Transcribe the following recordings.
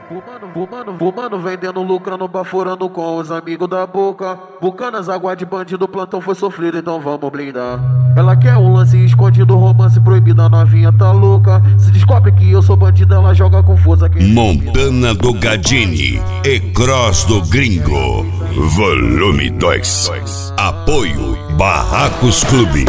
Fumando, vendendo, lucrando, baforando com os amigos da boca. Bucanas, água de bandido, plantão foi sofrido, então vamos blindar. Ela quer um lance escondido, romance proibido, a novinha tá louca. Se descobre que eu sou bandido, ela joga com força. Montana do Gadini e Cross do Gringo. Volume 2. Apoio Barracos Clube.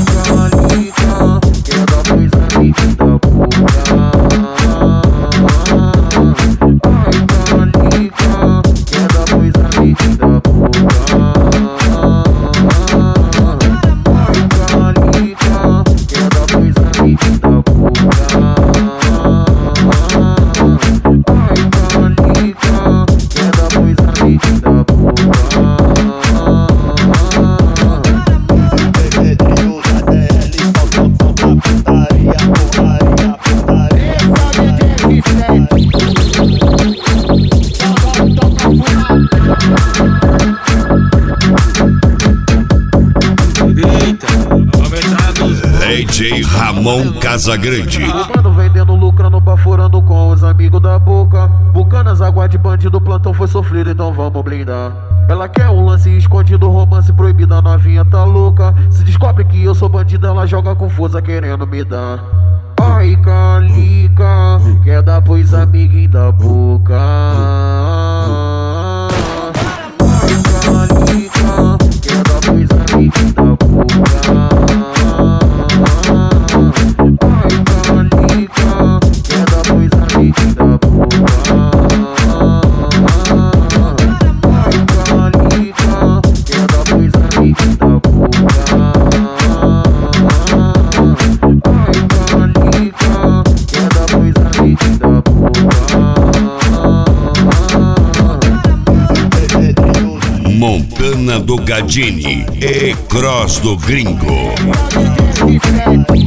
DJ Ramon Casagrande. Fumando, vendendo, lucrando, baforando com os amigos da boca. Bucanas, água de bandido, plantão foi sofrido, então vamos blindar. Ela quer um lance escondido, romance proibido, a novinha tá louca. Se descobre que eu sou bandido, ela joga com força querendo me dar. Ai, calica, quer dar pros amiguinhos da boca. Ai, calica, quer dar pros amiguinhos da boca. Montana do Gadini e Cross do Gringo.